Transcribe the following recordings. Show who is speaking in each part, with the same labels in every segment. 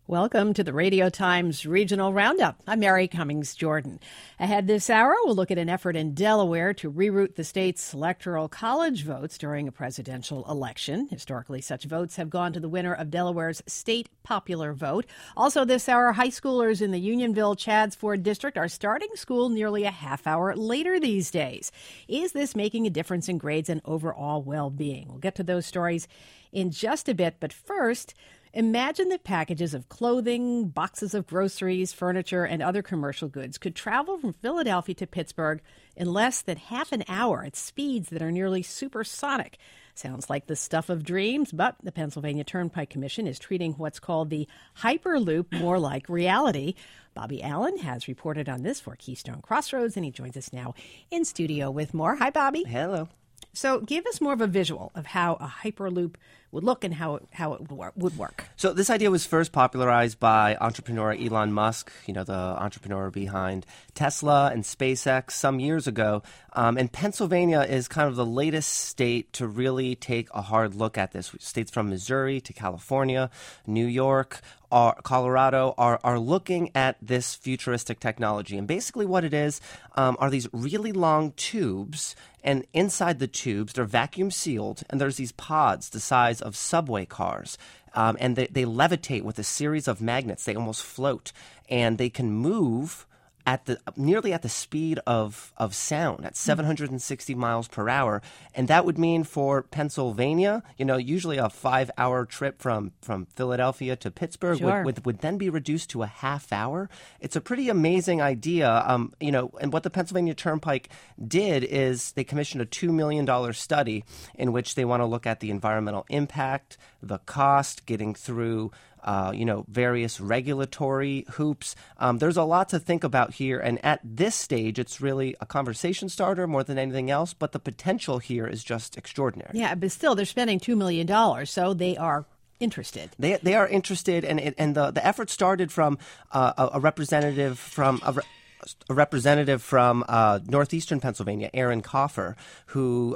Speaker 1: Welcome to the Radio Times Regional Roundup. I'm Mary Cummings Jordan. Ahead this hour, we'll look at an effort in Delaware to reroute the state's electoral college votes during a presidential election. Historically, such votes have gone to the winner of Delaware's state popular vote. Also this hour, high schoolers in the Unionville-Chadds Ford district are starting school nearly a half hour later these days. Is this making a difference in grades and overall well-being? We'll get to those stories in just a bit, but first, imagine that packages of clothing, boxes of groceries, furniture, and other commercial goods could travel from Philadelphia to Pittsburgh in less than half an hour at speeds that are nearly supersonic. Sounds like the stuff of dreams, but the Pennsylvania Turnpike Commission is treating what's called the Hyperloop more like reality. Bobby Allen has reported on this for Keystone Crossroads, and he joins us now in studio with more. Hi, Bobby.
Speaker 2: Hello.
Speaker 1: So give us more of a visual of how a Hyperloop would look and how it would work.
Speaker 2: So this idea was first popularized by entrepreneur Elon Musk, the entrepreneur behind Tesla and SpaceX some years ago. And Pennsylvania is kind of the latest state to really take a hard look at this. States from Missouri to California, New York, Colorado are looking at this futuristic technology. And basically what it is are these really long tubes. And inside the tubes, they're vacuum sealed, and there's these pods the size of subway cars. And they levitate with a series of magnets. They almost float, and they can move nearly at the speed of sound at 760 miles per hour. And that would mean for Pennsylvania, usually a 5-hour trip from Philadelphia to Pittsburgh would then be reduced to a half hour. It's a pretty amazing idea. And what the Pennsylvania Turnpike did is they commissioned a $2 million study in which they want to look at the environmental impact, the cost, getting through various regulatory hoops. There's a lot to think about here. And at this stage, it's really a conversation starter more than anything else. But the potential here is just extraordinary.
Speaker 1: Yeah, but still, they're spending $2 million, so they are interested.
Speaker 2: They are interested. And the effort started from a representative from northeastern Pennsylvania, Aaron Coffer, who,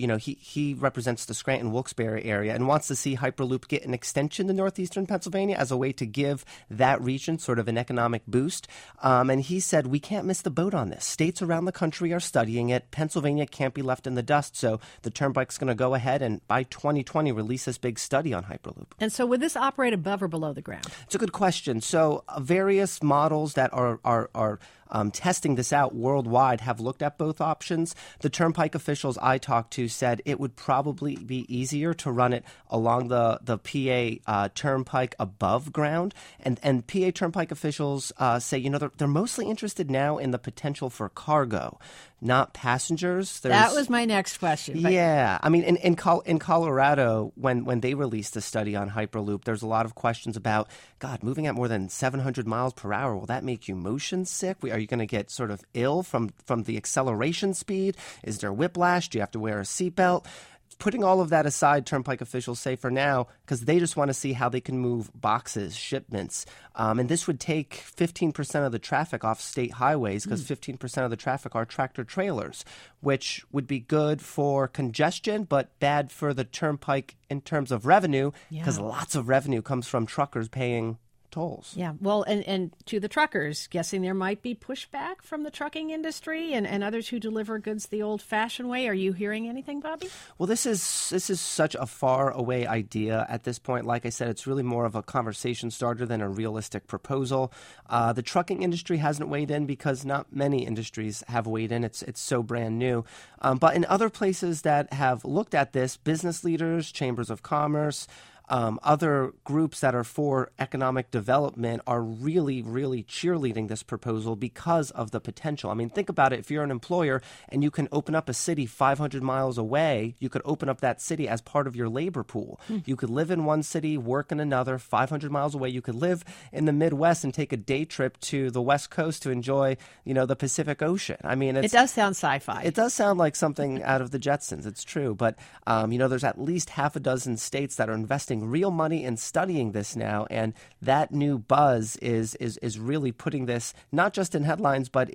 Speaker 2: he represents the Scranton-Wilkes-Barre area and wants to see Hyperloop get an extension to northeastern Pennsylvania as a way to give that region sort of an economic boost. And he said, we can't miss the boat on this. States around the country are studying it. Pennsylvania can't be left in the dust. So the Turnpike's going to go ahead and by 2020 release this big study on Hyperloop.
Speaker 1: And so would this operate above or below the ground?
Speaker 2: It's a good question. So various models that are testing this out worldwide have looked at both options. The Turnpike officials I talked to said it would probably be easier to run it along the PA Turnpike above ground. And PA Turnpike officials say, they're mostly interested now in the potential for cargo, not passengers.
Speaker 1: That was my next question.
Speaker 2: Yeah. I mean, in Colorado, when they released a study on Hyperloop, there's a lot of questions about, God, moving at more than 700 miles per hour, will that make you motion sick? Are you going to get sort of ill from the acceleration speed? Is there whiplash? Do you have to wear a seatbelt? Putting all of that aside, Turnpike officials say for now, because they just want to see how they can move boxes, shipments. And this would take 15% of the traffic off state highways because 15% of the traffic are tractor trailers, which would be good for congestion, but bad for the Turnpike in terms of revenue because lots of revenue comes from truckers paying tolls.
Speaker 1: Yeah, well, and to the truckers, guessing there might be pushback from the trucking industry and others who deliver goods the old-fashioned way. Are you hearing anything, Bobby?
Speaker 2: Well, this is such a far-away idea at this point. Like I said, it's really more of a conversation starter than a realistic proposal. The trucking industry hasn't weighed in because not many industries have weighed in. It's so brand new. But in other places that have looked at this, business leaders, chambers of commerce, other groups that are for economic development are really, really cheerleading this proposal because of the potential. I mean, think about it. If you're an employer and you can open up a city 500 miles away, you could open up that city as part of your labor pool. You could live in one city, work in another, 500 miles away. You could live in the Midwest and take a day trip to the West Coast to enjoy, the Pacific Ocean. I mean,
Speaker 1: it does sound sci-fi.
Speaker 2: It does sound like something out of the Jetsons. It's true. But, there's at least half a dozen states that are investing real money in studying this now, and that new buzz is really putting this not just in headlines but in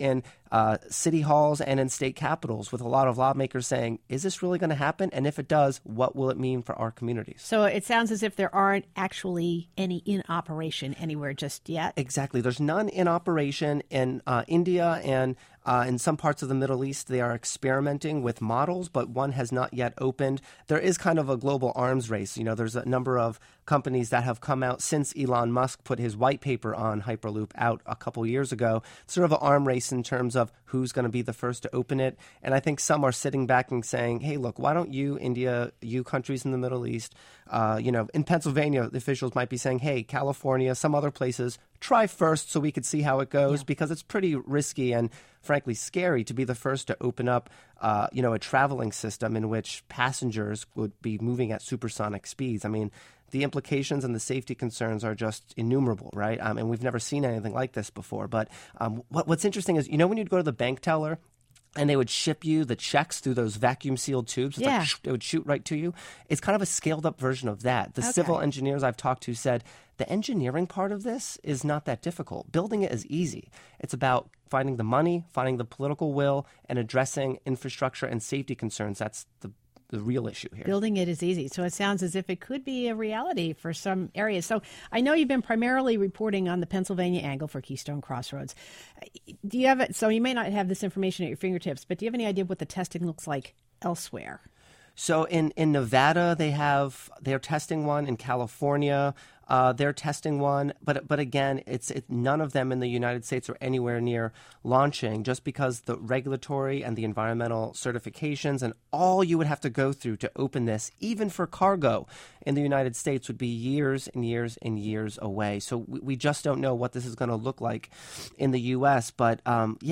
Speaker 2: city halls and in state capitals, with a lot of lawmakers saying, is this really going to happen? And if it does, what will it mean for our communities?
Speaker 1: So it sounds as if there aren't actually any in operation anywhere just yet.
Speaker 2: Exactly. There's none in operation in India, and in some parts of the Middle East, they are experimenting with models, but one has not yet opened. There is kind of a global arms race. There's a number of companies that have come out since Elon Musk put his white paper on Hyperloop out a couple years ago, sort of an arm race in terms of who's going to be the first to open it. And I think some are sitting back and saying, hey, look, why don't you, India, you countries in the Middle East, in Pennsylvania, the officials might be saying, hey, California, some other places, try first so we could see how it goes, because it's pretty risky and frankly scary to be the first to open up, a traveling system in which passengers would be moving at supersonic speeds. I mean, the implications and the safety concerns are just innumerable, right? And we've never seen anything like this before. But what's interesting is, when you'd go to the bank teller and they would ship you the checks through those vacuum-sealed tubes. It's like, it would shoot right to you. It's kind of a scaled-up version of that. The civil engineers I've talked to said the engineering part of this is not that difficult. Building it is easy. It's about finding the money, finding the political will, and addressing infrastructure and safety concerns. That's the real issue here.
Speaker 1: Building it is easy. So it sounds as if it could be a reality for some areas. So I know you've been primarily reporting on the Pennsylvania angle for Keystone Crossroads. Do you have it? So you may not have this information at your fingertips, but do you have any idea what the testing looks like elsewhere?
Speaker 2: So in Nevada, they're testing one. In California, they're testing one. But again, it's none of them in the United States are anywhere near launching, just because the regulatory and the environmental certifications and all you would have to go through to open this, even for cargo in the United States, would be years and years and years away. So we just don't know what this is going to look like in the U.S. But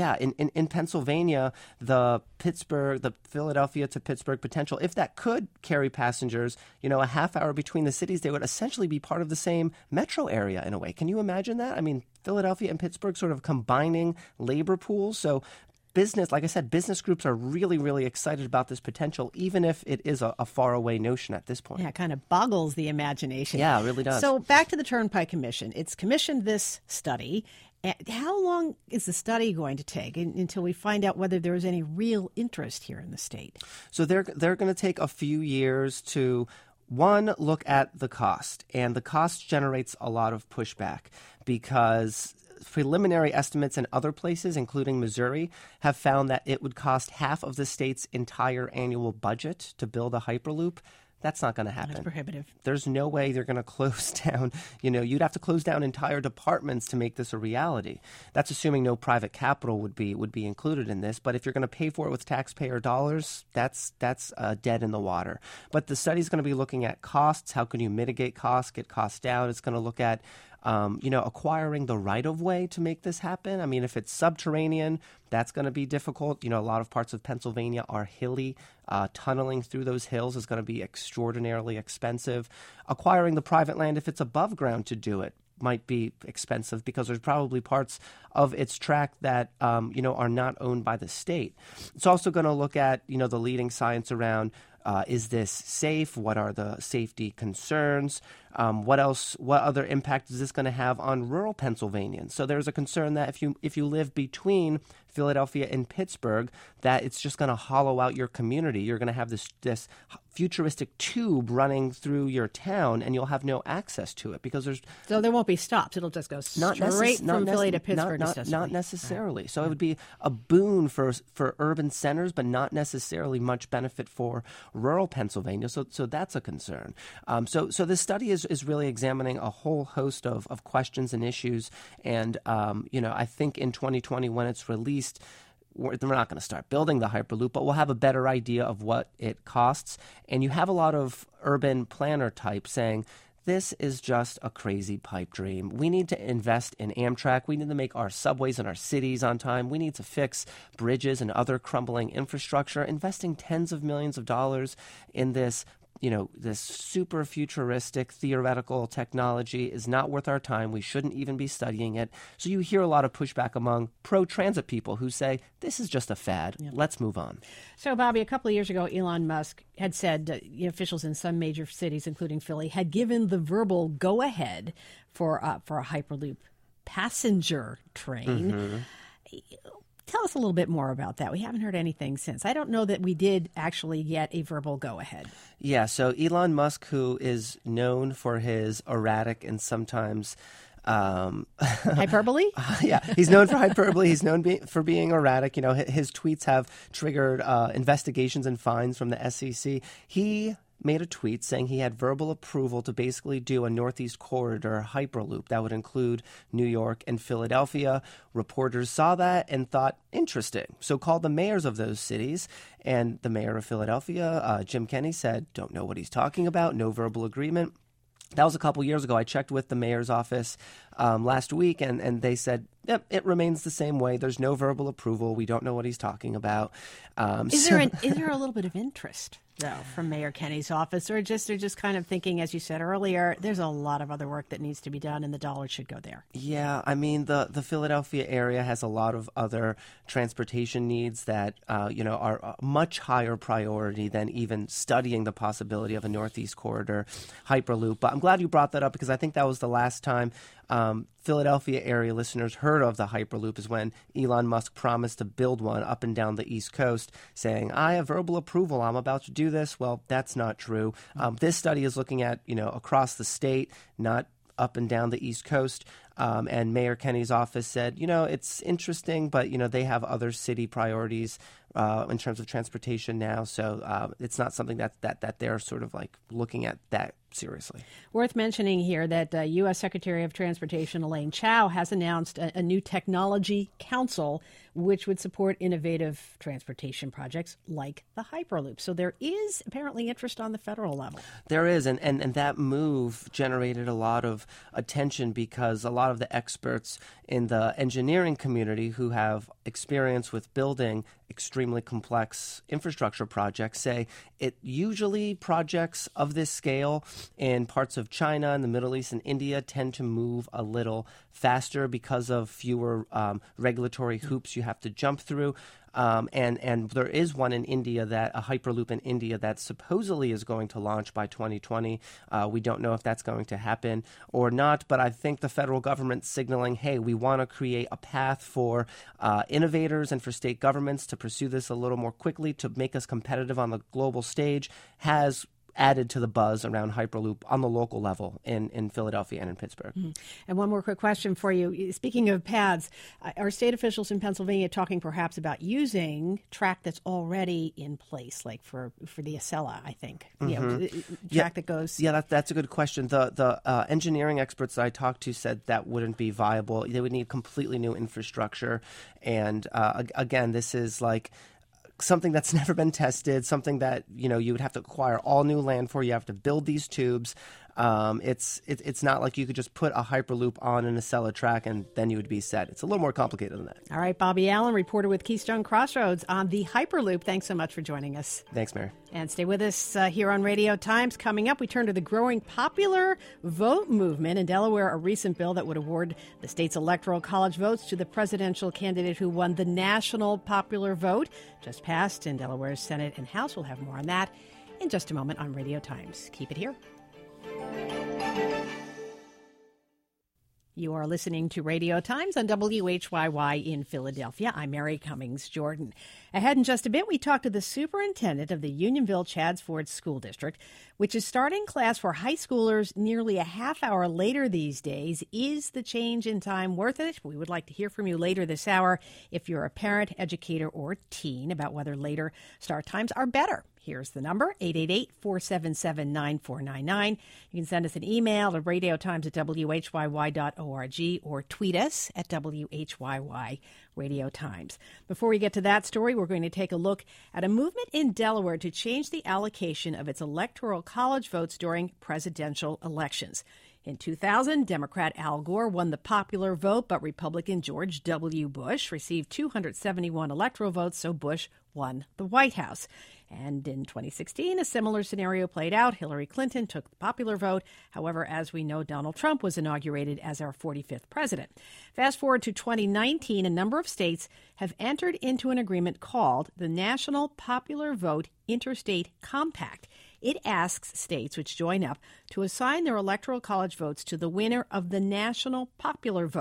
Speaker 2: in Pennsylvania, the Philadelphia to Pittsburgh potential, if that could carry passengers, a half hour between the cities, they would essentially be part of the same metro area in a way. Can you imagine that? I mean, Philadelphia and Pittsburgh sort of combining labor pools. So like I said, business groups are really, really excited about this potential, even if it is a faraway notion at this point.
Speaker 1: Yeah, it kind of boggles the imagination.
Speaker 2: Yeah, it really does.
Speaker 1: So back to the Turnpike Commission. It's commissioned this study. How long is the study going to take until we find out whether there is any real interest here in the state?
Speaker 2: So they're going to take a few years to, one, look at the cost. And the cost generates a lot of pushback because preliminary estimates in other places, including Missouri, have found that it would cost half of the state's entire annual budget to build a Hyperloop. That's not going to happen.
Speaker 1: That's prohibitive.
Speaker 2: There's no way they're going to close down. You'd have to close down entire departments to make this a reality. That's assuming no private capital would be included in this. But if you're going to pay for it with taxpayer dollars, that's dead in the water. But the study's going to be looking at costs. How can you mitigate costs, get costs down? It's going to look at acquiring the right-of-way to make this happen. I mean, if it's subterranean, that's going to be difficult. A lot of parts of Pennsylvania are hilly. Tunneling through those hills is going to be extraordinarily expensive. Acquiring the private land, if it's above ground to do it, might be expensive because there's probably parts of its track that, are not owned by the state. It's also going to look at, the leading science around is this safe? What are the safety concerns? What other impact is this going to have on rural Pennsylvanians? So there's a concern that if you live between Philadelphia and Pittsburgh, that it's just going to hollow out your community. You're going to have this futuristic tube running through your town, and you'll have no access to it because
Speaker 1: So there won't be stops. It'll just go straight from Philly to Pittsburgh.
Speaker 2: Not necessarily. Right. So it would be a boon for urban centers, but not necessarily much benefit for rural Pennsylvania. So that's a concern. So this study is really examining a whole host of questions and issues. And, I think in 2020, when it's released, we're not going to start building the Hyperloop, but we'll have a better idea of what it costs. And you have a lot of urban planner types saying, this is just a crazy pipe dream. We need to invest in Amtrak. We need to make our subways and our cities on time. We need to fix bridges and other crumbling infrastructure. Investing tens of millions of dollars in this super futuristic theoretical technology is not worth our time. We shouldn't even be studying it. So you hear a lot of pushback among pro-transit people who say, this is just a fad. Yep. Let's move on.
Speaker 1: So, Bobby, a couple of years ago, Elon Musk had said officials in some major cities, including Philly, had given the verbal go-ahead for a Hyperloop passenger train. Mm-hmm. Tell us a little bit more about that. We haven't heard anything since. I don't know that we did actually get a verbal go-ahead.
Speaker 2: Yeah, so Elon Musk, who is known for his erratic and sometimes
Speaker 1: hyperbole?
Speaker 2: Yeah, he's known for hyperbole. He's known for being erratic. You know, his tweets have triggered investigations and fines from the SEC. He made a tweet saying he had verbal approval to basically do a Northeast Corridor Hyperloop that would include New York and Philadelphia. Reporters saw that and thought, interesting. So called the mayors of those cities, and the mayor of Philadelphia, Jim Kenney, said, don't know what he's talking about, no verbal agreement. That was a couple years ago. I checked with the mayor's office last week, and they said, yep, it remains the same way. There's no verbal approval. We don't know what he's talking about.
Speaker 1: Is there a little bit of interest, though, from Mayor Kenney's office, or they're just kind of thinking, as you said earlier, there's a lot of other work that needs to be done, and the dollars should go there?
Speaker 2: Yeah, I mean, the Philadelphia area has a lot of other transportation needs that are a much higher priority than even studying the possibility of a Northeast Corridor Hyperloop. But I'm glad you brought that up, because I think that was the last time Philadelphia area listeners heard of the Hyperloop, is when Elon Musk promised to build one up and down the East Coast, saying, I have verbal approval, I'm about to do this. Well, that's not true. This study is looking at, across the state, not up and down the East Coast. And Mayor Kenney's office said, it's interesting, but, they have other city priorities in terms of transportation now. So it's not something that they're sort of like looking at that seriously.
Speaker 1: Worth mentioning here that U.S. Secretary of Transportation Elaine Chao has announced a new technology council which would support innovative transportation projects like the Hyperloop. So there is apparently interest on the federal level.
Speaker 2: There is, and that move generated a lot of attention because a lot of the experts in the engineering community who have experience with building extremely complex infrastructure projects say it usually projects of this scale in parts of China and the Middle East and India tend to move a little faster because of fewer regulatory hoops you have to jump through. And there is one in India, a Hyperloop in India that supposedly is going to launch by 2020. We don't know if that's going to happen or not, but I think the federal government's signaling, hey, we want to create a path for innovators and for state governments to pursue this a little more quickly to make us competitive on the global stage, has added to the buzz around Hyperloop on the local level in Philadelphia and in Pittsburgh. Mm-hmm.
Speaker 1: And one more quick question for you. Speaking of paths, are state officials in Pennsylvania talking perhaps about using track that's already in place, like for the Acela, I think?
Speaker 2: Mm-hmm.
Speaker 1: Track that goes...
Speaker 2: Yeah, that's a good question. The engineering experts that I talked to said that wouldn't be viable. They would need completely new infrastructure. And again, this is like something that's never been tested, something that, you would have to acquire all new land for. You have to build these tubes. It's not like you could just put a Hyperloop on an Acela track and then you would be set. It's a little more complicated than that.
Speaker 1: All right, Bobby Allen, reporter with Keystone Crossroads on the Hyperloop. Thanks so much for joining us.
Speaker 2: Thanks, Mary.
Speaker 1: And stay with us here on Radio Times. Coming up, we turn to the growing popular vote movement in Delaware, a recent bill that would award the state's electoral college votes to the presidential candidate who won the national popular vote. Just passed in Delaware's Senate and House. We'll have more on that in just a moment on Radio Times. Keep it here. You are listening to Radio Times on WHYY in Philadelphia. I'm Mary Cummings Jordan. Ahead in just a bit, we talk to the superintendent of the Unionville-Chadds Ford School District, which is starting class for high schoolers nearly a half hour later these days. Is the change in time worth it? We would like to hear from you later this hour if you're a parent, educator, or teen about whether later start times are better. Here's the number, 888-477-9499. You can send us an email to radiotimes@whyy.org or tweet us at WHYY Radio Times. Before we get to that story, we're going to take a look at a movement in Delaware to change the allocation of its electoral college votes during presidential elections. In 2000, Democrat Al Gore won the popular vote, but Republican George W. Bush received 271 electoral votes, so Bush won the White House. And in 2016, a similar scenario played out. Hillary Clinton took the popular vote. However, as we know, Donald Trump was inaugurated as our 45th president. Fast forward to 2019, a number of states have entered into an agreement called the National Popular Vote Interstate Compact. It asks states which join up to assign their electoral college votes to the winner of the national popular vote.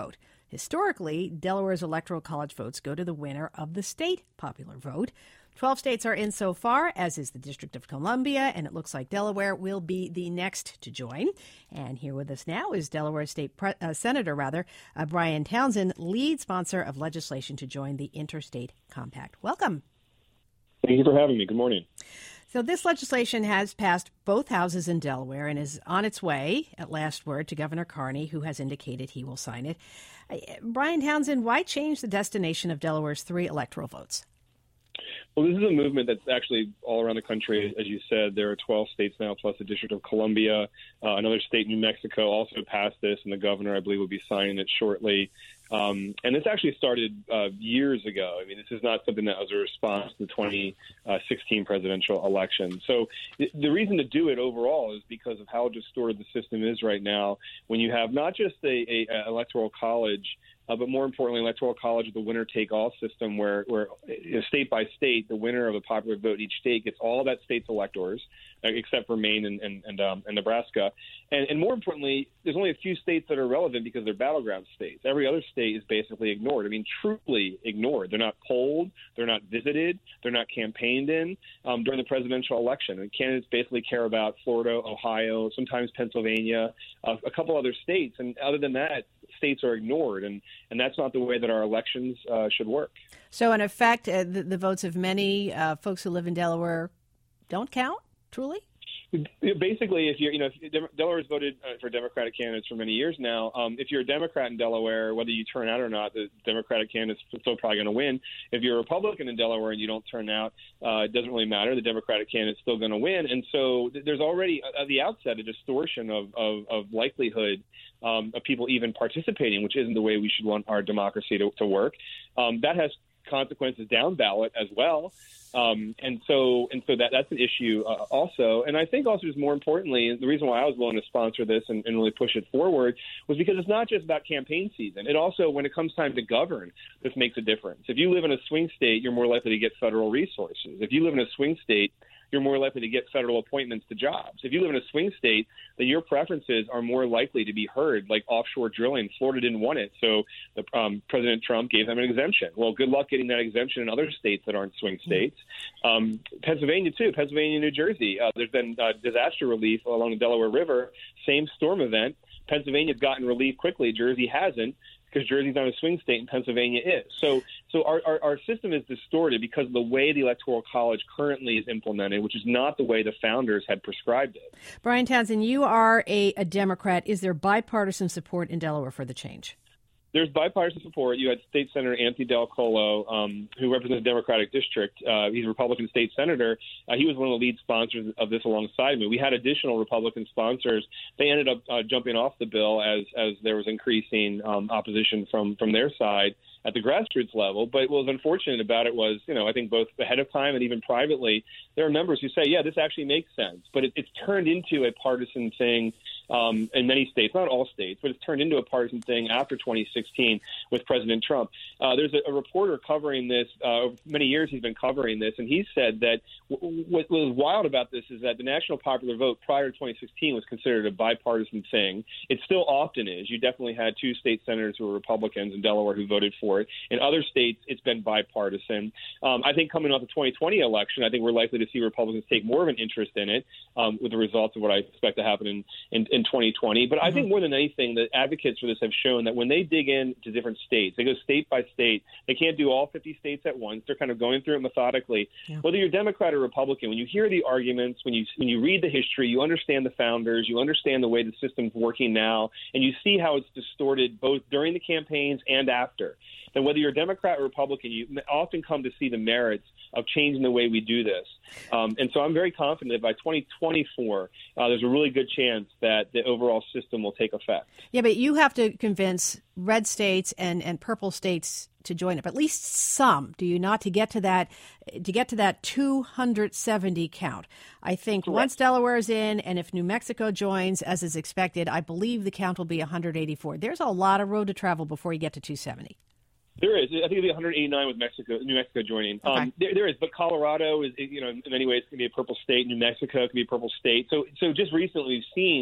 Speaker 1: Historically, Delaware's Electoral College votes go to the winner of the state popular vote. 12 states are in so far, as is the District of Columbia, and it looks like Delaware will be the next to join. And here with us now is Delaware State Senator Brian Townsend, lead sponsor of legislation to join the Interstate Compact. Welcome.
Speaker 3: Thank you for having me. Good morning.
Speaker 1: So this legislation has passed both houses in Delaware and is on its way, at last word, to Governor Carney, who has indicated he will sign it. Brian Townsend, why change the destination of Delaware's 3 electoral votes?
Speaker 3: Well, this is a movement that's actually all around the country. As you said, there are 12 states now, plus the District of Columbia. Another state, New Mexico, also passed this, and the governor, I believe, will be signing it shortly. And this actually started years ago. I mean, this is not something that was a response to the 2016 presidential election. So the reason to do it overall is because of how distorted the system is right now when you have not just a electoral college, but more importantly, electoral college, the winner-take-all system where state by state, the winner of the popular vote in each state gets all that state's electors, except for Maine and Nebraska. And more importantly, there's only a few states that are relevant because they're battleground states. Every other state is basically ignored. I mean, truly ignored. They're not polled. They're not visited. They're not campaigned in during the presidential election. And candidates basically care about Florida, Ohio, sometimes Pennsylvania, a couple other states. And other than that, states are ignored. And that's not the way that our elections should work.
Speaker 1: So, in effect, the votes of many folks who live in Delaware don't count, truly?
Speaker 3: Basically, Delaware has voted for Democratic candidates for many years now. If you're a Democrat in Delaware, whether you turn out or not, the Democratic candidate's still probably going to win. If you're a Republican in Delaware and you don't turn out, it doesn't really matter. The Democratic candidate's still going to win. And so there's already, at the outset, a distortion of likelihood of people even participating, which isn't the way we should want our democracy to work. That has consequences down ballot as well. And so that's an issue also. And I think also just more importantly, the reason why I was willing to sponsor this and really push it forward was because it's not just about campaign season. It also, when it comes time to govern, this makes a difference. If you live in a swing state, you're more likely to get federal resources. If you live in a swing state, you're more likely to get federal appointments to jobs. If you live in a swing state, then your preferences are more likely to be heard, like offshore drilling. Florida didn't want it, so President Trump gave them an exemption. Well, good luck getting that exemption in other states that aren't swing states. Pennsylvania, too. Pennsylvania, New Jersey. There's been disaster relief along the Delaware River, same storm event. Pennsylvania's gotten relief quickly. Jersey hasn't, because Jersey's not a swing state and Pennsylvania is. So our system is distorted because of the way the Electoral College currently is implemented, which is not the way the founders had prescribed it.
Speaker 1: Brian Townsend, you are a Democrat. Is there bipartisan support in Delaware for the change?
Speaker 3: There's bipartisan support. You had State Senator Anthony Del Colo, who represents the Democratic District. He's a Republican state senator. He was one of the lead sponsors of this alongside me. We had additional Republican sponsors. They ended up jumping off the bill as there was increasing opposition from their side at the grassroots level. But what was unfortunate about it was, I think both ahead of time and even privately, there are members who say, yeah, this actually makes sense. But it's turned into a partisan thing in many states, not all states, but it's turned into a partisan thing after 2016 with President Trump. There's a reporter covering this. Many years he's been covering this, and he said that what was wild about this is that the national popular vote prior to 2016 was considered a bipartisan thing. It still often is. You definitely had 2 state senators who were Republicans in Delaware who voted for it. In other states, it's been bipartisan. I think coming off the 2020 election, I think we're likely to see Republicans take more of an interest in it with the results of what I expect to happen in 2020. But I think more than anything, the advocates for this have shown that when they dig into different states, they go state by state. They can't do all 50 states at once. They're kind of going through it methodically. Yeah. Whether you're Democrat or Republican, when you hear the arguments, when you read the history, you understand the founders, you understand the way the system's working now, and you see how it's distorted both during the campaigns and after. Then whether you're Democrat or Republican, you often come to see the merits of changing the way we do this. And so I'm very confident that by 2024, there's a really good chance that the overall system will take effect.
Speaker 1: Yeah, but you have to convince red states and purple states to join up, at least some, do you not, to get to that 270 count? I think Correct. Once Delaware is in, and if New Mexico joins, as is expected, I believe the count will be 184. There's a lot of road to travel before you get to 270.
Speaker 3: There is. I think it'll be 189 with New Mexico joining.
Speaker 1: Okay.
Speaker 3: There is, but Colorado is, in many ways, can be a purple state. New Mexico can be a purple state. So just recently we've seen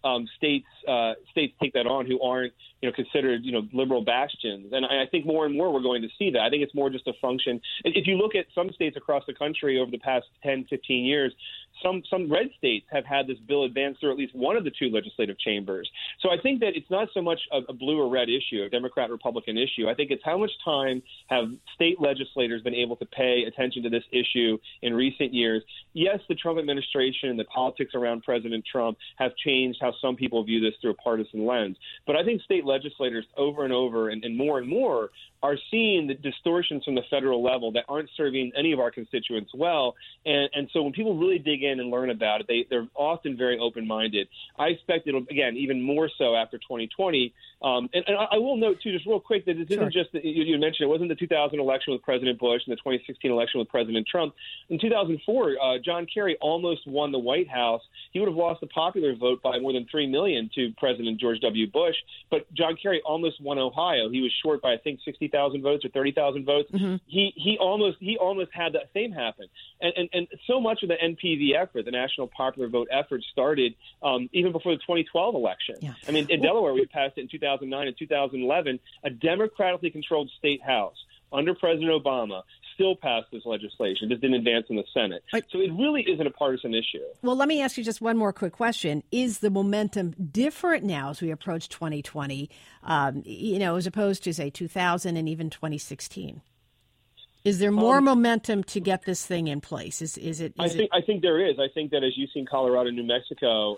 Speaker 3: states take that on who aren't considered liberal bastions. And I think more and more we're going to see that. I think it's more just a function. If you look at some states across the country over the past 10, 15 years, some red states have had this bill advanced through at least one of the two legislative chambers. So I think that it's not so much a blue or red issue, a Democrat-Republican issue. I think it's how much time have state legislators been able to pay attention to this issue in recent years. Yes, the Trump administration and the politics around President Trump have changed how some people view this through a partisan lens. But I think state legislators over and over and more are seeing the distortions from the federal level that aren't serving any of our constituents well. And so when people really dig in and learn about it, they're often very open-minded. I expect it'll, again, even more so after 2020. And I will note, too, just real quick, that this isn't just, you mentioned, it wasn't the 2000 election with President Bush and the 2016 election with President Trump. In 2004, John Kerry almost won the White House. He would have lost the popular vote by more than 3 million to President George W. Bush. But John Kerry almost won Ohio. He was short by, I think, 60,000 votes or 30,000 votes. Mm-hmm. He almost had that same happen. And so much of the NPV effort, the National Popular Vote effort, started even before the 2012 election. Yeah. I mean, in Delaware, we passed it in 2009 and 2011. A democratically controlled state house under President Obama still passed this legislation. Just didn't advance in the Senate. So it really isn't a partisan issue.
Speaker 1: Well, let me ask you just one more quick question. Is the momentum different now as we approach 2020, as opposed to, say, 2000 and even 2016? Is there more momentum to get this thing in place? I
Speaker 3: think there is. I think that as you've seen Colorado and New Mexico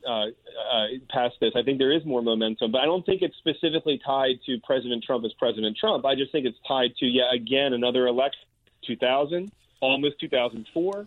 Speaker 3: pass this, I think there is more momentum. But I don't think it's specifically tied to President Trump as President Trump. I just think it's tied to, yet again, another election, 2000, almost 2004.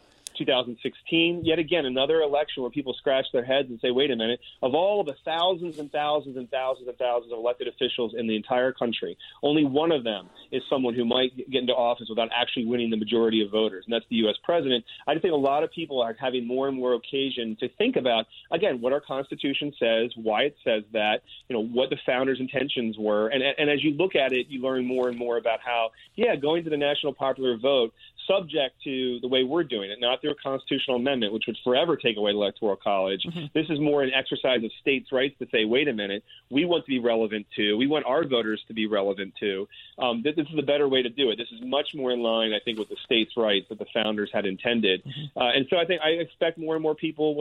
Speaker 3: 2016, yet again, another election where people scratch their heads and say, wait a minute, of all the thousands and thousands and thousands and thousands of elected officials in the entire country, only one of them is someone who might get into office without actually winning the majority of voters, and that's the U.S. president. I think a lot of people are having more and more occasion to think about, again, what our Constitution says, why it says that, what the founders' intentions were. And as you look at it, you learn more and more about how, going to the national popular vote, subject to the way we're doing it, not through a constitutional amendment, which would forever take away the Electoral College. Mm-hmm. This is more an exercise of states' rights to say, wait a minute, we want to be relevant to, we want our voters to be relevant to. This is the better way to do it. This is much more in line, I think, with the states' rights that the founders had intended. Mm-hmm. And so I expect more and more people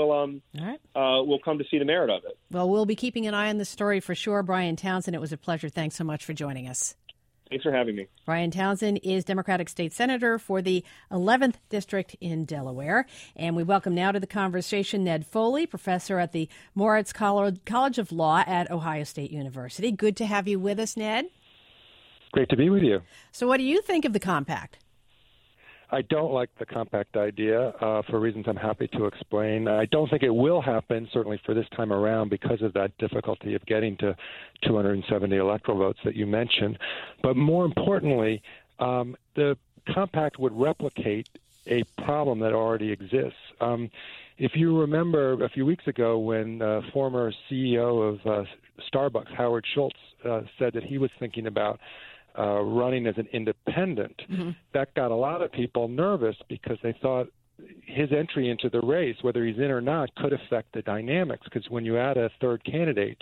Speaker 3: will come to see the merit of it.
Speaker 1: Well, we'll be keeping an eye on this story for sure. Brian Townsend, it was a pleasure. Thanks so much for joining us.
Speaker 3: Thanks for having me.
Speaker 1: Brian Townsend is Democratic State Senator for the 11th District in Delaware. And we welcome now to the conversation Ned Foley, professor at the Moritz College of Law at Ohio State University. Good to have you with us, Ned.
Speaker 4: Great to be with you.
Speaker 1: So what do you think of the compact?
Speaker 4: I don't like the compact idea for reasons I'm happy to explain. I don't think it will happen, certainly for this time around, because of that difficulty of getting to 270 electoral votes that you mentioned. But more importantly, the compact would replicate a problem that already exists. If you remember a few weeks ago when former CEO of Starbucks, Howard Schultz, said that he was thinking about running as an independent, mm-hmm. that got a lot of people nervous because they thought his entry into the race, whether he's in or not, could affect the dynamics. Because when you add a third candidate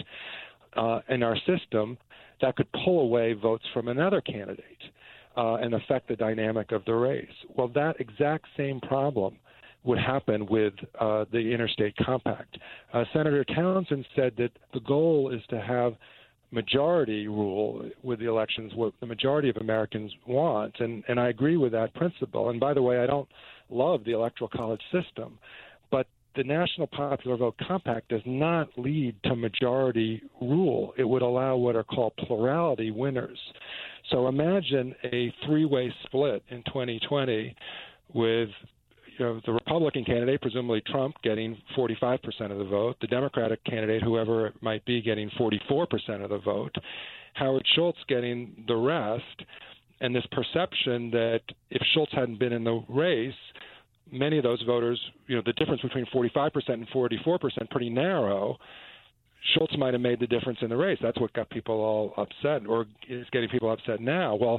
Speaker 4: in our system, that could pull away votes from another candidate and affect the dynamic of the race. Well, that exact same problem would happen with the interstate compact. Senator Townsend said that the goal is to have majority rule with the elections, what the majority of Americans want, and I agree with that principle. And by the way, I don't love the Electoral College system, but the National Popular Vote Compact does not lead to majority rule. It would allow what are called plurality winners. So imagine a three-way split in 2020 with the Republican candidate, presumably Trump, getting 45% of the vote, the Democratic candidate, whoever it might be, getting 44% of the vote, Howard Schultz getting the rest, and this perception that if Schultz hadn't been in the race, many of those voters, the difference between 45% and 44%, pretty narrow. Schultz might have made the difference in the race. That's what got people all upset, or is getting people upset now. Well,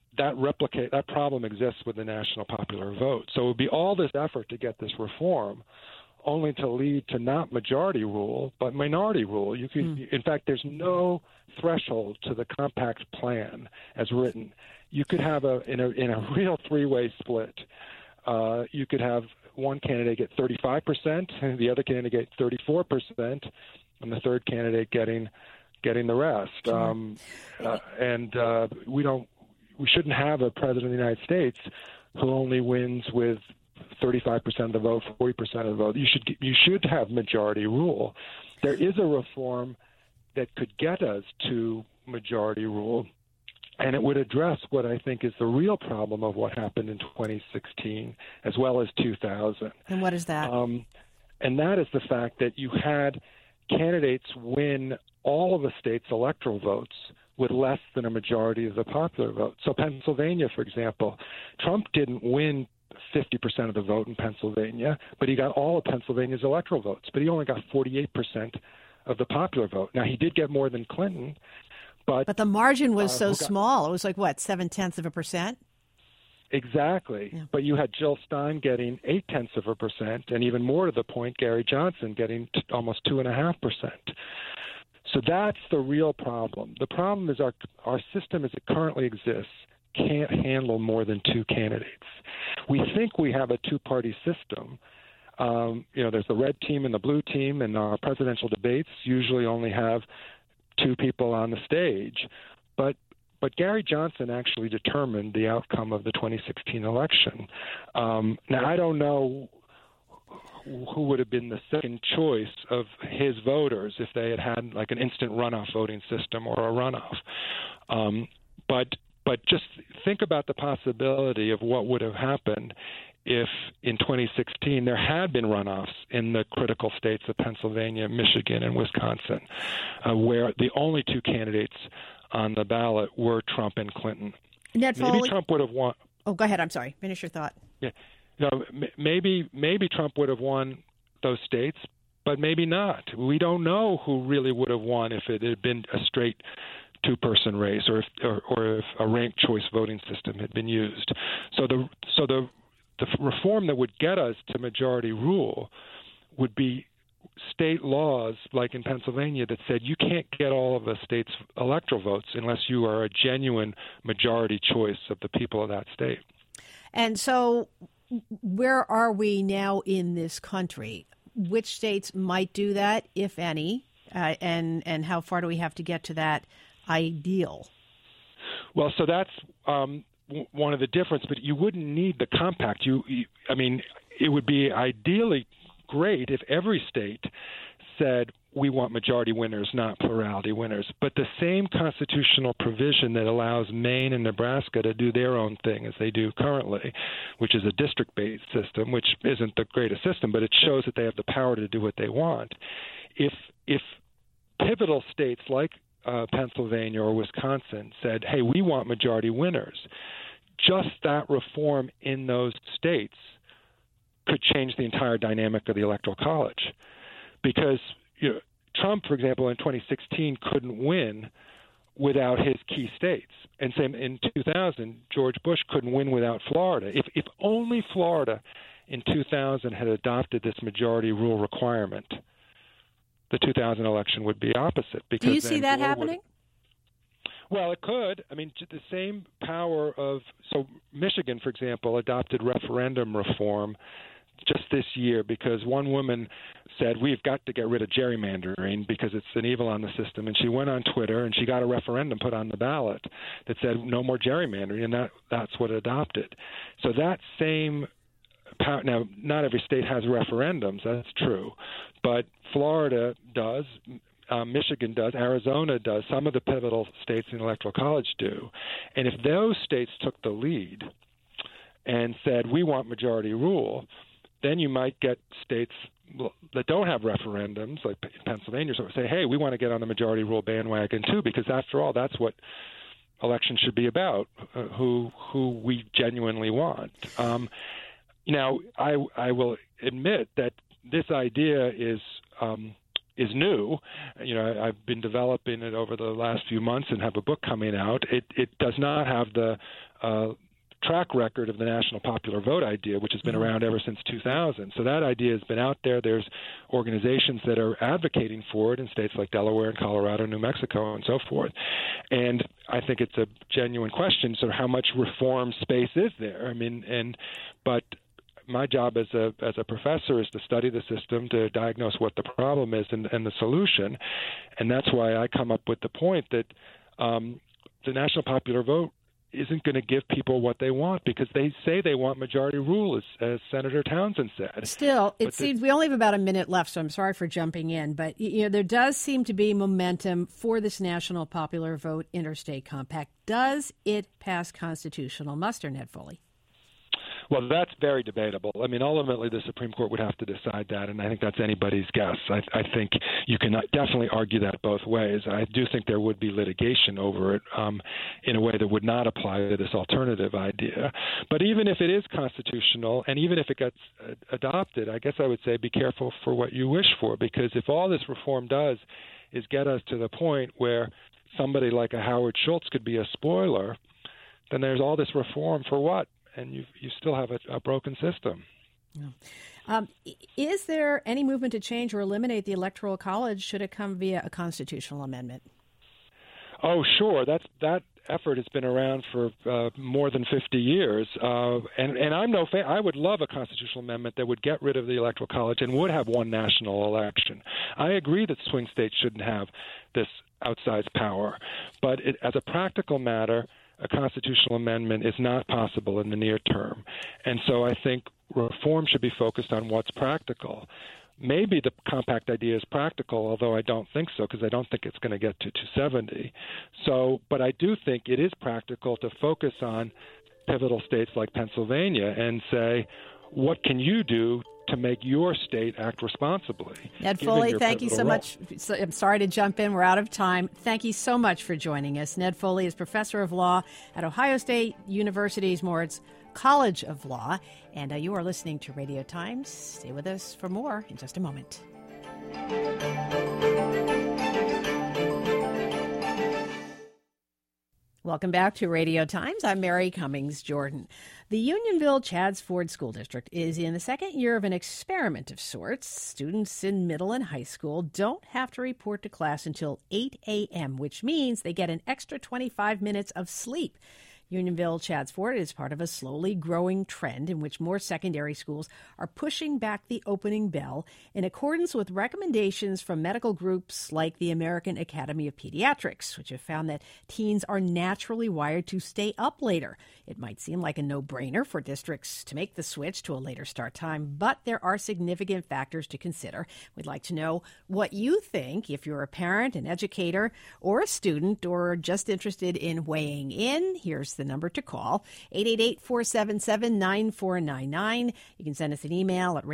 Speaker 4: that problem exists with the national popular vote. So it would be all this effort to get this reform, only to lead to not majority rule, but minority rule. You could, in fact, there's no threshold to the compact plan as written. You could have in a real three-way split. You could have one candidate get 35%, and the other candidate get 34%, and the third candidate getting the rest.
Speaker 1: Sure.
Speaker 4: We shouldn't have a president of the United States who only wins with 35% of the vote, 40% of the vote. You should have majority rule. There is a reform that could get us to majority rule, and it would address what I think is the real problem of what happened in 2016 as well as 2000.
Speaker 1: And what is that?
Speaker 4: And that is the fact that you had candidates win all of the state's electoral votes with less than a majority of the popular vote. So Pennsylvania, for example, Trump didn't win 50% of the vote in Pennsylvania, but he got all of Pennsylvania's electoral votes. But he only got 48% of the popular vote. Now, he did get more than Clinton, but
Speaker 1: the margin was so small. It was like, what, 0.7%?
Speaker 4: Exactly.
Speaker 1: Yeah.
Speaker 4: But you had Jill Stein getting 0.8%, and even more to the point, Gary Johnson getting almost 2.5%. So that's the real problem. The problem is our system as it currently exists can't handle more than two candidates. We think we have a two-party system. There's the red team and the blue team, and our presidential debates usually only have two people on the stage. But Gary Johnson actually determined the outcome of the 2016 election. Now, I don't know who would have been the second choice of his voters if they had like an instant runoff voting system or a runoff. But just think about the possibility of what would have happened if in 2016 there had been runoffs in the critical states of Pennsylvania, Michigan, and Wisconsin, where the only two candidates on the ballot were Trump and Clinton.
Speaker 1: Ned Foley.
Speaker 4: Maybe Trump would have won.
Speaker 1: Oh, go ahead. I'm sorry. Finish your thought.
Speaker 4: Yeah. Maybe Trump would have won those states, but maybe not. We don't know who really would have won if it had been a straight two-person race, or if a ranked choice voting system had been used. So the reform that would get us to majority rule would be state laws like in Pennsylvania that said you can't get all of a state's electoral votes unless you are a genuine majority choice of the people of that state.
Speaker 1: And so where are we now in this country? Which states might do that, if any, and how far do we have to get to that ideal? Well,
Speaker 4: so that's one of the differences, but you wouldn't need the compact. It would be ideally great if every state said we want majority winners, not plurality winners. But the same constitutional provision that allows Maine and Nebraska to do their own thing as they do currently, which is a district-based system, which isn't the greatest system, but it shows that they have the power to do what they want. If pivotal states like Pennsylvania or Wisconsin said, hey, we want majority winners, just that reform in those states could change the entire dynamic of the Electoral College. Because Trump, for example, in 2016 couldn't win without his key states. And same in 2000, George Bush couldn't win without Florida. If only Florida in 2000 had adopted this majority rule requirement, the 2000 election would be opposite. Because
Speaker 1: do you see that happening?
Speaker 4: Well, it could. The same power of – so Michigan, for example, adopted referendum reform just this year because one woman said we've got to get rid of gerrymandering because it's an evil on the system. And she went on Twitter and she got a referendum put on the ballot that said no more gerrymandering, and that's what it adopted. So that same power – now, not every state has referendums. That's true. But Florida does – Michigan does, Arizona does, some of the pivotal states in the Electoral College do. And if those states took the lead and said, we want majority rule, then you might get states that don't have referendums, like Pennsylvania, sort of say, hey, we want to get on the majority rule bandwagon too, because after all, that's what elections should be about, who we genuinely want. Now, I will admit that this idea is new. I've been developing it over the last few months and have a book coming out. It does not have the track record of the national popular vote idea, which has been around ever since 2000. So that idea has been out there. There's organizations that are advocating for it in states like Delaware and Colorado, New Mexico, and so forth. And I think it's a genuine question, so how much reform space is there? I mean, but my job as a professor is to study the system, to diagnose what the problem is and the solution. And that's why I come up with the point that the national popular vote isn't going to give people what they want, because they say they want majority rule, as Senator Townsend said.
Speaker 1: Still, it seems we only have about a minute left, so I'm sorry for jumping in. But there does seem to be momentum for this national popular vote interstate compact. Does it pass constitutional muster, Ned Foley?
Speaker 4: Well, that's very debatable. I mean, ultimately, the Supreme Court would have to decide that, and I think that's anybody's guess. I think you can definitely argue that both ways. I do think there would be litigation over it in a way that would not apply to this alternative idea. But even if it is constitutional, and even if it gets adopted, I guess I would say be careful for what you wish for, because if all this reform does is get us to the point where somebody like a Howard Schultz could be a spoiler, then there's all this reform for what? And you still have a broken system.
Speaker 1: Yeah. Is there any movement to change or eliminate the Electoral College should it come via a constitutional amendment?
Speaker 4: Oh, sure. That effort has been around for more than 50 years. And I'm no fan. I would love a constitutional amendment that would get rid of the Electoral College and would have one national election. I agree that swing states shouldn't have this outsized power. But as a practical matter, a constitutional amendment is not possible in the near term. And so I think reform should be focused on what's practical. Maybe the compact idea is practical, although I don't think so, because I don't think it's going to get to 270. But I do think it is practical to focus on pivotal states like Pennsylvania and say, what can you do to make your state act responsibly?
Speaker 1: Ned Foley, thank you so much. I'm sorry to jump in. We're out of time. Thank you so much for joining us. Ned Foley is professor of law at Ohio State University's Moritz College of Law. And you are listening to Radio Times. Stay with us for more in just a moment. Welcome back to Radio Times. I'm Mary Cummings Jordan. The Unionville-Chadds Ford School District is in the second year of an experiment of sorts. Students in middle and high school don't have to report to class until 8 a.m., which means they get an extra 25 minutes of sleep. Unionville-Chadds Ford is part of a slowly growing trend in which more secondary schools are pushing back the opening bell in accordance with recommendations from medical groups like the American Academy of Pediatrics, which have found that teens are naturally wired to stay up later. It might seem like a no-brainer for districts to make the switch to a later start time, but there are significant factors to consider. We'd like to know what you think if you're a parent, an educator, or a student, or just interested in weighing in. Here's the number to call, 888-477-9499. You can send us an email at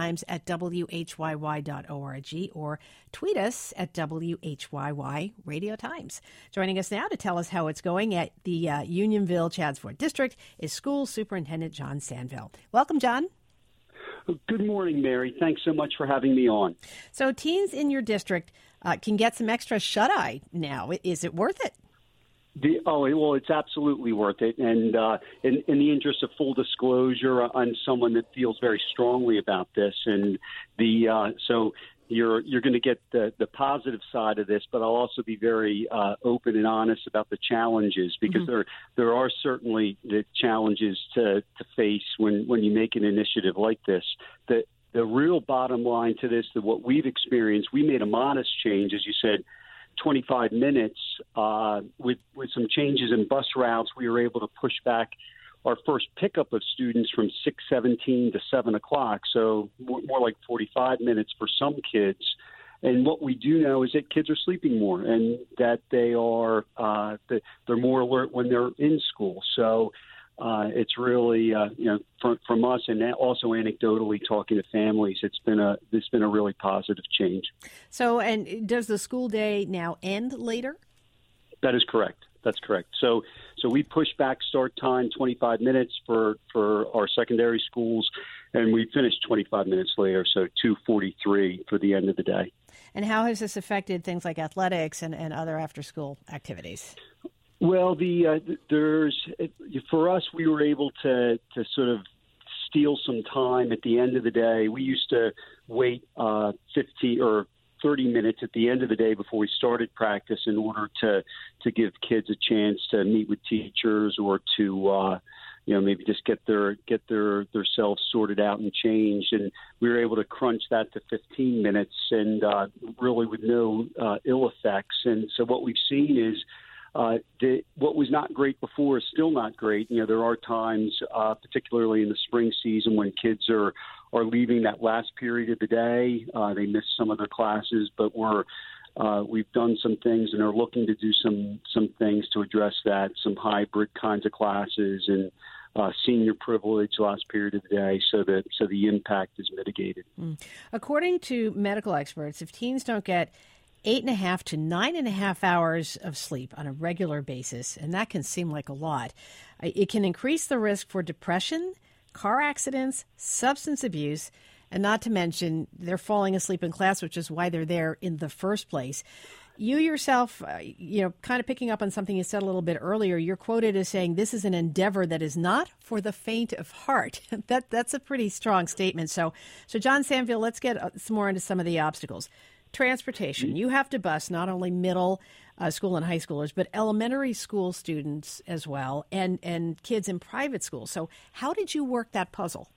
Speaker 1: radiotimes@whyy.org or tweet us at WHYY Radio Times. Joining us now to tell us how it's going at the Unionville-Chadds Ford District is School Superintendent John Sandville. Welcome, John.
Speaker 5: Good morning, Mary. Thanks so much for having me on.
Speaker 1: So teens in your district can get some extra shut-eye now. Is it worth it?
Speaker 5: Well, it's absolutely worth it. And in the interest of full disclosure, I'm someone that feels very strongly about this. And so you're going to get the positive side of this, but I'll also be very open and honest about the challenges, because there are certainly the challenges to face when you make an initiative like this. The real bottom line to this, that what we've experienced, we made a modest change, as you said, 25 minutes. With some changes in bus routes, we were able to push back our first pickup of students from 6:17 to 7 o'clock, so more like 45 minutes for some kids. And what we do know is that kids are sleeping more, and that they're more alert when they're in school. So it's really, from us, and also anecdotally talking to families, it's been a really positive change.
Speaker 1: So, and does the school day now end later?
Speaker 5: That is correct. That's correct. So we push back start time 25 minutes for our secondary schools, and we finished 25 minutes later, so 2:43 for the end of the day.
Speaker 1: And how has this affected things like athletics and other after-school activities?
Speaker 5: Well, for us, we were able to sort of steal some time at the end of the day. We used to wait 15 or 30 minutes at the end of the day before we started practice in order to give kids a chance to meet with teachers or to maybe just get their selves sorted out and changed. And we were able to crunch that to 15 minutes and really with no ill effects. And so what we've seen is what was not great before is still not great. There are times, particularly in the spring season, when kids are leaving that last period of the day. They miss some of their classes, but we've done some things and are looking to do some things to address that, some hybrid kinds of classes and senior privilege last period of the day so the impact is mitigated.
Speaker 1: According to medical experts, if teens don't get 8.5 to 9.5 hours of sleep on a regular basis, and that can seem like a lot, it can increase the risk for depression, car accidents, substance abuse, and not to mention they're falling asleep in class, which is why they're there in the first place. You yourself, kind of picking up on something you said a little bit earlier, you're quoted as saying this is an endeavor that is not for the faint of heart. That's a pretty strong statement. So John Sanville, let's get some more into some of the obstacles. Transportation. You have to bus not only middle school and high schoolers, but elementary school students as well, and kids in private schools. So how did you work that puzzle?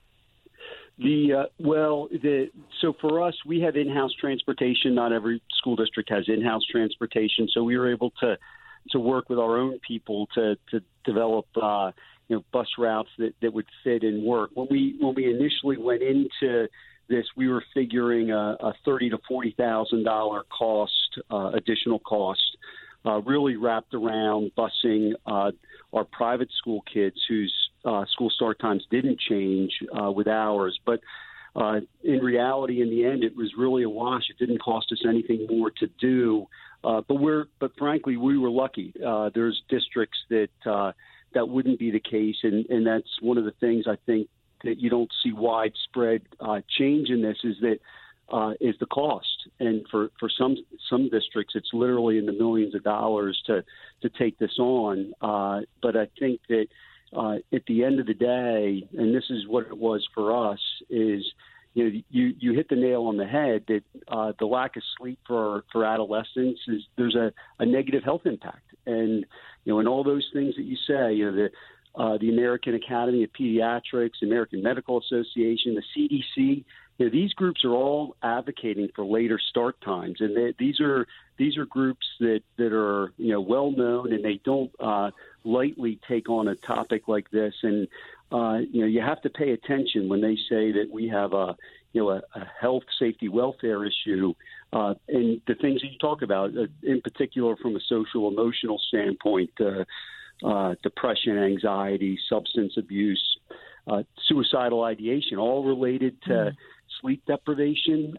Speaker 5: So for us, we have in-house transportation. Not every school district has in-house transportation, so we were able to work with our own people to develop bus routes that would fit and work. When we initially went into this, we were figuring a $30,000 to $40,000 cost, additional cost, really wrapped around busing our private school kids whose school start times didn't change with ours. But in reality, in the end, it was really a wash. It didn't cost us anything more to do. But frankly, we were lucky. There's districts that wouldn't be the case, and that's one of the things I think that you don't see widespread change in this is the cost. And for some districts, it's literally in the millions of dollars to take this on. But I think that at the end of the day, and this is what it was for us, is you hit the nail on the head that the lack of sleep for adolescents there's a negative health impact. And and all those things that you say, the American Academy of Pediatrics, the American Medical Association, the CDC, these groups are all advocating for later start times, and these are groups that are well known, and they don't lightly take on a topic like this. And you have to pay attention when they say that we have a health, safety, welfare issue, and the things that you talk about, in particular from a social emotional standpoint. Depression, anxiety, substance abuse, suicidal ideation, all related to sleep deprivation.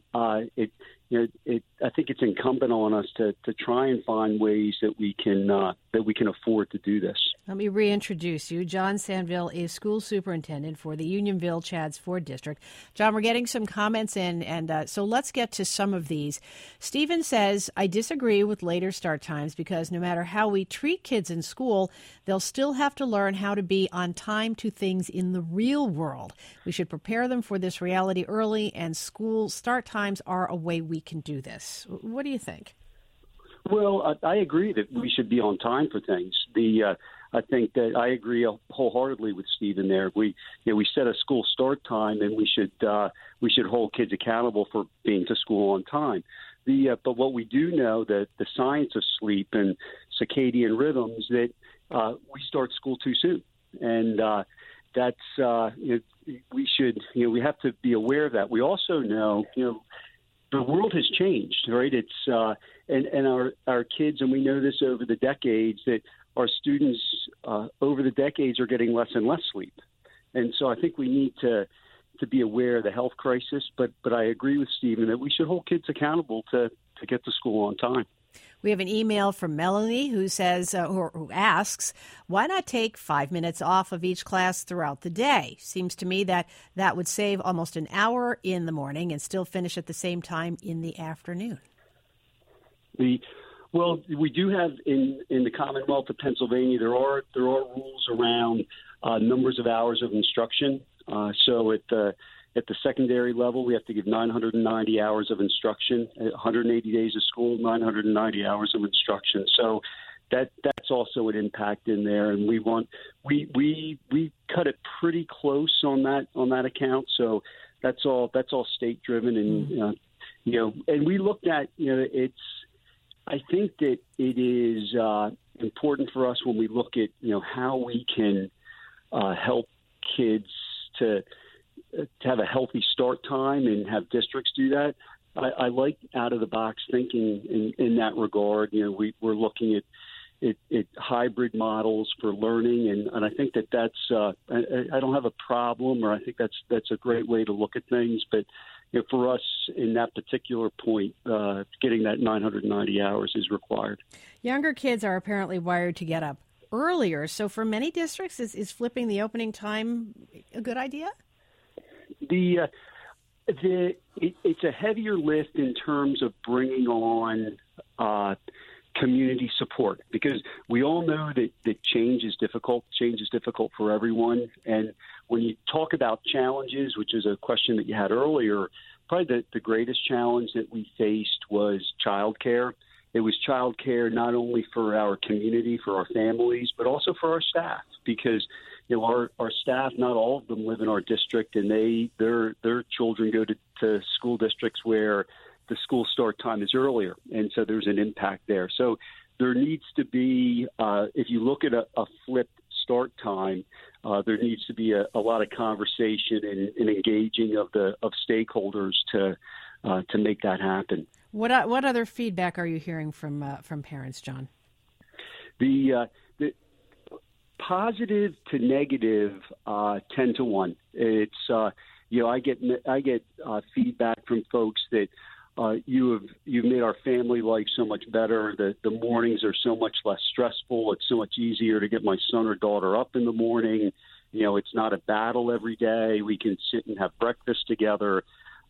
Speaker 5: I think it's incumbent on us to try and find ways that we can afford to do this.
Speaker 1: Let me reintroduce you. John Sanville is school superintendent for the Unionville-Chadds Ford District. John, we're getting some comments in, and so let's get to some of these. Stephen says, I disagree with later start times because no matter how we treat kids in school, they'll still have to learn how to be on time to things in the real world. We should prepare them for this reality early, and school start times are a way we can do this. What do you think?
Speaker 5: Well, I agree that we should be on time for things. I think that I agree wholeheartedly with Stephen there. We set a school start time, and we should hold kids accountable for being to school on time. But what we do know that the science of sleep and circadian rhythms that we start school too soon, and that's we have to be aware of that. We also know the world has changed, right? It's and our kids, and we know this over the decades, that our students over the decades are getting less and less sleep. And so I think we need to be aware of the health crisis, but I agree with Stephen that we should hold kids accountable to get to school on time.
Speaker 1: We have an email from Melanie who says, who asks, why not take 5 minutes off of each class throughout the day? Seems to me that would save almost an hour in the morning and still finish at the same time in the afternoon.
Speaker 5: Well, we do have in the Commonwealth of Pennsylvania, there are rules around numbers of hours of instruction. So at the secondary level, we have to give 990 hours of instruction, 180 days of school, 990 hours of instruction. So that's also an impact in there, and we cut it pretty close on that account. So that's all state driven, and and we looked at I think that it is important for us when we look at how we can help kids to have a healthy start time and have districts do that. I like out of the box thinking in that regard. We're looking at hybrid models for learning, and I think that's I don't have a problem, or I think that's a great way to look at things. But for us in that particular point, getting that 990 hours is required.
Speaker 1: Younger kids are apparently wired to get up earlier, so for many districts, is flipping the opening time a good idea?
Speaker 5: It's a heavier lift in terms of bringing on community support, because we all know that change is difficult. Change is difficult for everyone. And when you talk about challenges, which is a question that you had earlier, probably the greatest challenge that we faced was childcare. It was childcare not only for our community, for our families, but also for our staff, because our staff, not all of them live in our district, and their children go to school districts where the school start time is earlier, and so there's an impact there. So there needs to be, if you look at a flipped start time, there needs to be a lot of conversation and engaging of stakeholders to make that happen.
Speaker 1: What other feedback are you hearing from parents, John?
Speaker 5: The positive to negative 10 to 1. It's I get feedback from folks that you've made our family life so much better. The mornings are so much less stressful. It's so much easier to get my son or daughter up in the morning. It's not a battle every day. We can sit and have breakfast together.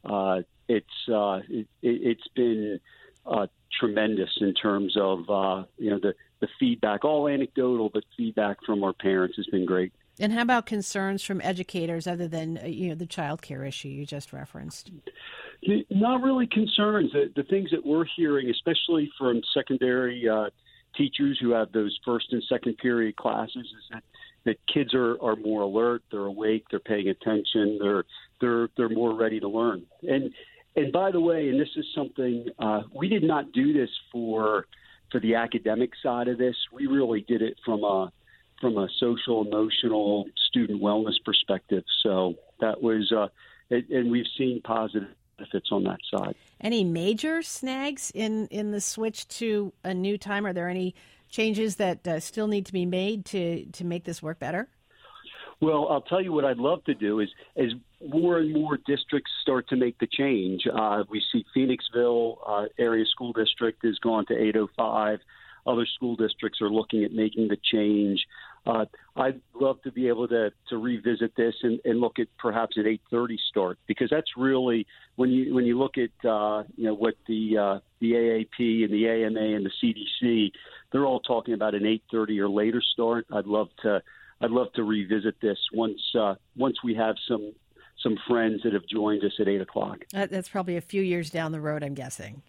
Speaker 5: It's been tremendous in terms of the feedback, all anecdotal, but feedback from our parents has been great.
Speaker 1: And how about concerns from educators other than the child care issue you just referenced?
Speaker 5: Not really concerns. The things that we're hearing, especially from secondary teachers who have those first and second period classes, is that kids are more alert, they're awake, they're paying attention, they're more ready to learn. And by the way, and this is something we did not do this for the academic side of this. We really did it from a social, emotional, student wellness perspective. So that was, and we've seen positive benefits on that side.
Speaker 1: Any major snags in the switch to a new time? Are there any changes that still need to be made to make this work better?
Speaker 5: Well, I'll tell you what I'd love to do is as more and more districts start to make the change. We see Phoenixville area school district has gone to 8:05. Other school districts are looking at making the change. I'd love to be able to revisit this and look at perhaps an 8:30 start, because that's really when you look at what the AAP and the AMA and the CDC, they're all talking about an 8:30 or later start. I'd love to revisit this once we have some friends that have joined us at 8 o'clock.
Speaker 1: That's probably a few years down the road, I'm guessing.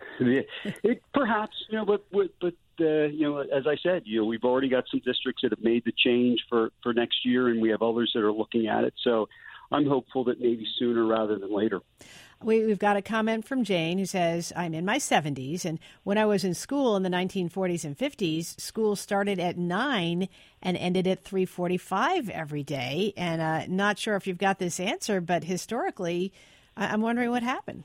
Speaker 5: It perhaps, but as I said, we've already got some districts that have made the change for next year, and we have others that are looking at it. So I'm hopeful that maybe sooner rather than later.
Speaker 1: We've got a comment from Jane who says, I'm in my 70s, and when I was in school in the 1940s and 50s, school started at 9 and ended at 3:45 every day. And not sure if you've got this answer, but historically, I'm wondering what happened.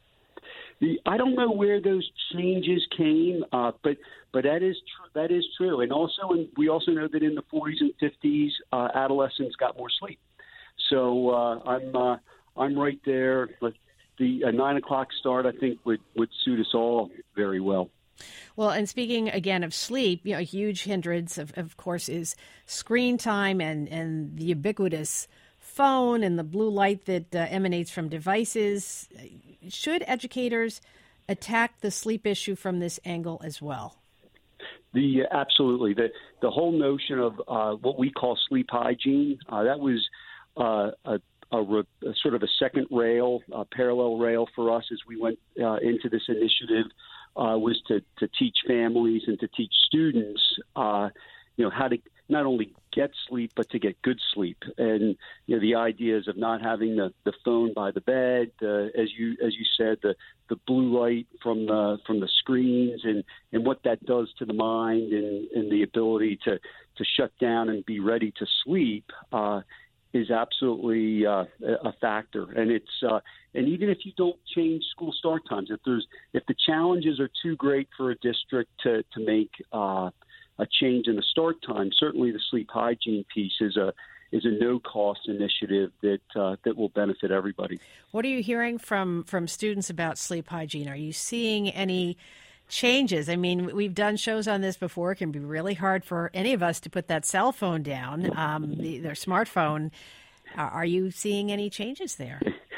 Speaker 5: I don't know where those changes came, but that is true. And we also know that in the 40s and 50s, adolescents got more sleep. So I'm right there. But the 9 o'clock start, I think, would suit us all very well.
Speaker 1: Well, and speaking again of sleep, a huge hindrance, of course, is screen time and the ubiquitous phone and the blue light that emanates from devices. Should educators attack the sleep issue from this angle as well?
Speaker 5: Absolutely. The whole notion of what we call sleep hygiene, that was a sort of a second rail, a parallel rail for us as we went into this initiative, was to teach families and to teach students, how to not only get sleep, but to get good sleep. And the ideas of not having the phone by the bed, as you said, the blue light from the screens, and what that does to the mind, and the ability to shut down and be ready to sleep is absolutely a factor. And it's and even if you don't change school start times, if the challenges are too great for a district to make a change in the start time, certainly the sleep hygiene piece is a no-cost initiative that will benefit everybody.
Speaker 1: What are you hearing from students about sleep hygiene? Are you seeing any changes? I mean, we've done shows on this before. It can be really hard for any of us to put that cell phone down, their smartphone. Are you seeing any changes there?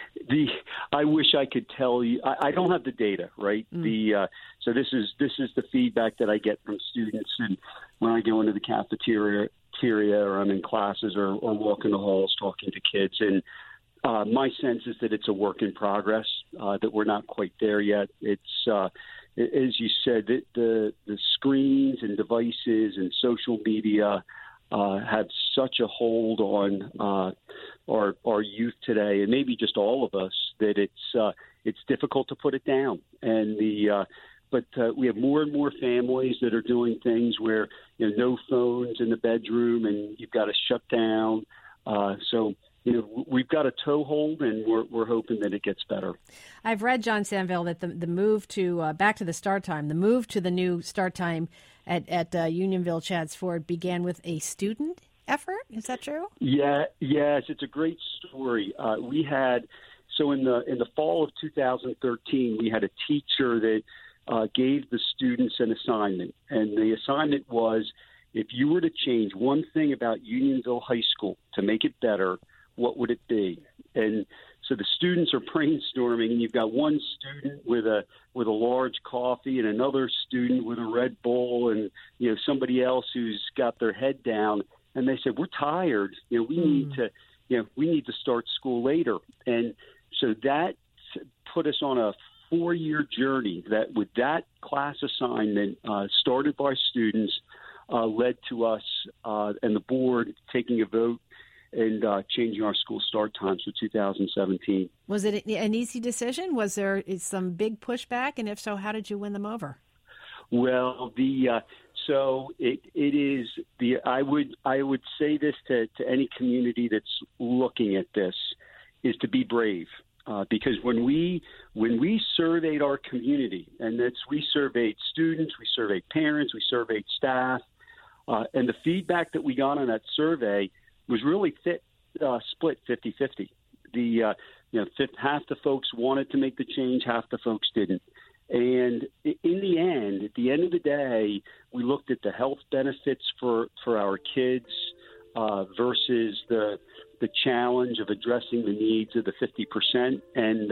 Speaker 5: I wish I could tell you. I don't have the data, right? So this is the feedback that I get from students, and when I go into the cafeteria or I'm in classes or walking the halls talking to kids, and my sense is that it's a work in progress, that we're not quite there yet. It's as you said, the screens and devices and social media have such a hold on our youth today, and maybe just all of us, that it's difficult to put it down. And but we have more and more families that are doing things where no phones in the bedroom, and you've got to shut down. So we've got a toehold, and we're hoping that it gets better. I've
Speaker 1: read, John Sanville, that the move to back to the start time, the move to the new start time at Unionville Chadds Ford began with a student effort. Is that true?
Speaker 5: Yes, it's a great story. We had in the fall of 2013, we had a teacher that gave the students an assignment, and the assignment was, if you were to change one thing about Unionville High School to make it better, what would it be? And so the students are brainstorming, and you've got one student with a large coffee, and another student with a Red Bull, and somebody else who's got their head down. And they said, "We're tired. We need to start school later." And so that put us on a 4-year journey that, with that class assignment started by students, led to us and the board taking a vote and changing our school start times for 2017.
Speaker 1: Was it an easy decision? Was there some big pushback? And if so, how did you win them over?
Speaker 5: Well, so it is I would say this to any community that's looking at this, is to be brave. Because when we surveyed our community, and we surveyed students, we surveyed parents, we surveyed staff, and the feedback that we got on that survey was really split 50-50. Half the folks wanted to make the change, half the folks didn't. And at the end of the day, we looked at the health benefits for our kids versus the challenge of addressing the needs of the 50%. And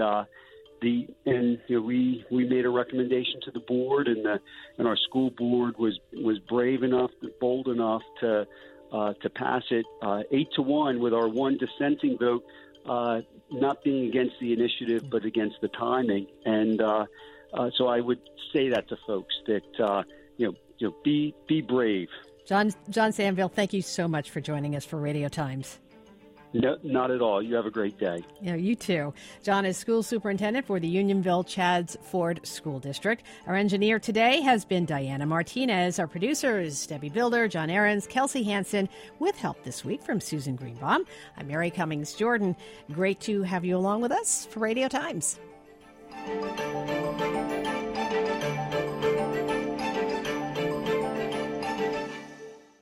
Speaker 5: we made a recommendation to the board, and our school board was brave enough, bold enough to pass it 8-1 with our one dissenting vote not being against the initiative but against the timing. And so I would say that to folks, that be brave.
Speaker 1: John Sanville, thank you so much for joining us for Radio Times.
Speaker 5: No, not at all. You have a great day.
Speaker 1: You too. John is school superintendent for the Unionville Chadds Ford School District. Our engineer today has been Diana Martinez. Our producer is Debbie Builder, John Ahrens, Kelsey Hansen, with help this week from Susan Greenbaum. I'm Mary Cummings Jordan. Great to have you along with us for Radio Times.